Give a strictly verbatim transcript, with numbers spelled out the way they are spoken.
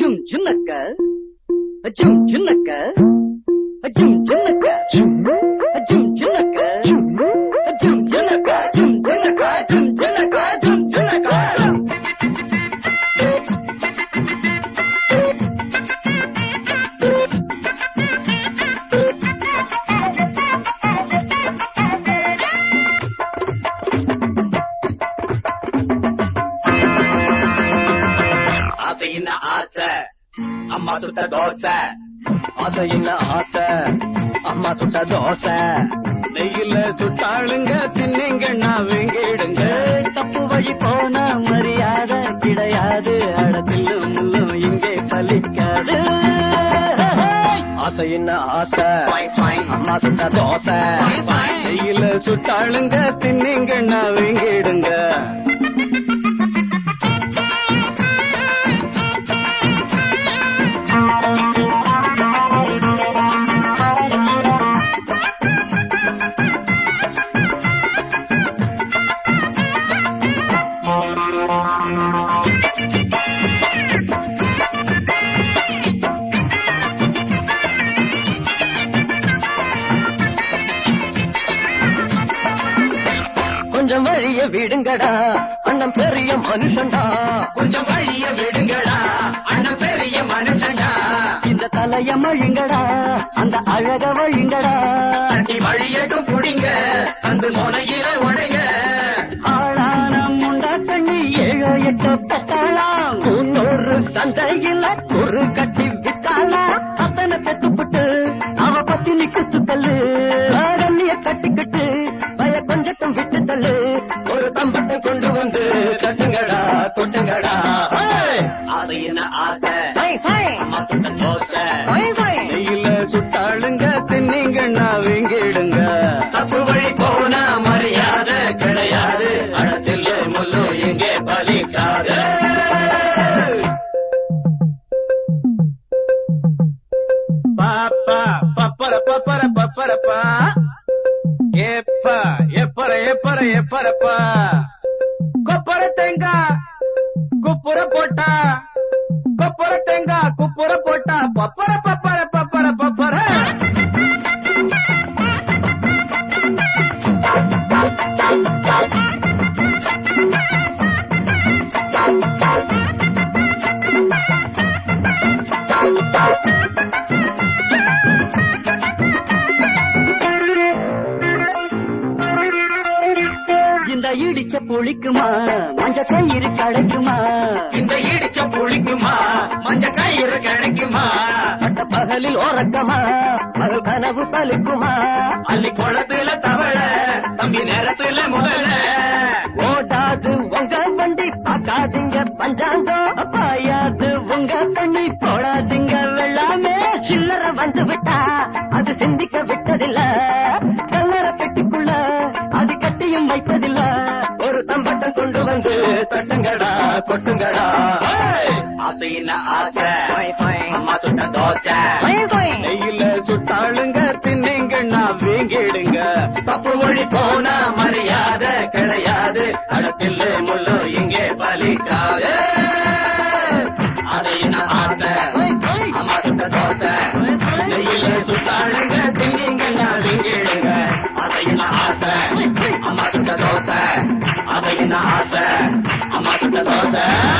Jum junaka, a jum junaka, a jum junaka, a jum junaka, a jum junaka, jum junaka, jum junaka, jum junaka. அம்மா சுட்ட தோசை ஆசை என்ன ஆசை அம்மா சுட்ட தோசை நெய்யில சுட்டாளுங்க தின்னிங்கன்னா வெங்கிடுங்க தப்பு வழி போன மரியாதை கிடையாது அடத்திலும் முள்ளும் இங்கே பலிக்காது ஆசை என்ன ஆசை அம்மா சுட்ட தோசை நெய்யில சுட்டாளுங்க தின்னிங்கன்னா வெங்கிடுங்க கொஞ்சம் வழிய விடுங்கடா அண்ணன் பெரிய மனுஷன்டா கொஞ்சம் வழிய விடுங்கடா அண்ணன் பெரிய மனுஷன்டா இந்த தலைய மழிங்கடா அந்த அழக வழிங்கடா தட்டி வழியட்டும் புடிங்க அந்த முனையில உடைங்க ஆளான முண்டா தண்ணி ஏழோ எட்டோ பத்தாளாம் முன்னூறு சந்தையில ஒரு கட்டி வித்தாளா அத்தனை பெத்துப்பட்டு அவ பத்தி நிக்கு தள்ளு கண்ணிய கட்டிக்கிட்டு பய கொஞ்சட்டும் விட்டு தள்ளு ஒரு தம்பட்டை கொண்டு வந்து தட்டுங்கடா தொட்டுங்கடா ஆசை என்ன ஆசை அம்மா சுட்ட தோசை நெய்யில சுட்டாளுங்க தின்னிங்கன்னா வெங்கிடுங்க தப்பு வழி போனா மரியாதை கிடையாது அடத்தில் முள்ளு எங்கே பலிக்காது பாப்பா பப்பர பப்பர பப்பரப்பா எப்ப எப்பற எப்பற எப்பறப்பா கொப்பர தேங்காய் குப்புற போட்டா கொப்பர தேங்காய் குப்புற போட்டா பப்பர பப்பர பப்பர பப்பர இந்த இடிச்ச புளிக்குமா மஞ்ச கயிறு கிடைக்குமா இந்த இடிச்ச புளிக்குமா மஞ்ச கயிறு கிடைக்குமா பட்ட பகலில் ஓரக்கமா பகல் கனவு பலிக்குமா அள்ளி குளத்துல தவள தம்பி நேரத்துல முதல்ல ஓடாது உங்க வண்டி பார்க்காதீங்க பஞ்சாங்கம் பாயாது உங்க தண்ணி போடாதீங்க வெள்ளாமே சில்லற வந்து விட்டா அது சிந்திக்க விட்டதில்ல சல்லற பெட்டிக்குள்ள அது கட்டியும் வைப்பதில்ல ஒரு தம்பட்டம் கொண்டு வந்து தட்டுங்கடா கொட்டுங்கடா ஆசை என்ன ஆசை அம்மா சுட்ட தோசை நெய்யில சுட்டாளுங்க தின்னிங்கன்னா வீங்கிடுங்க தப்பு வழி போனா மரியாதை கிடையாது அடத்தில் முள்ளு இங்கே பலிக்காது அதை என்ன ஆசை அம்மா சுட்ட தோசை நெய்யில சுட்டாளுங்க தின்னிங்கன்னா வீங்கிடுங்க அதை என்ன ஆசை அம்மா சுட்ட தோசை அதை என்ன ஆசை அம்மா சுட்ட தோசை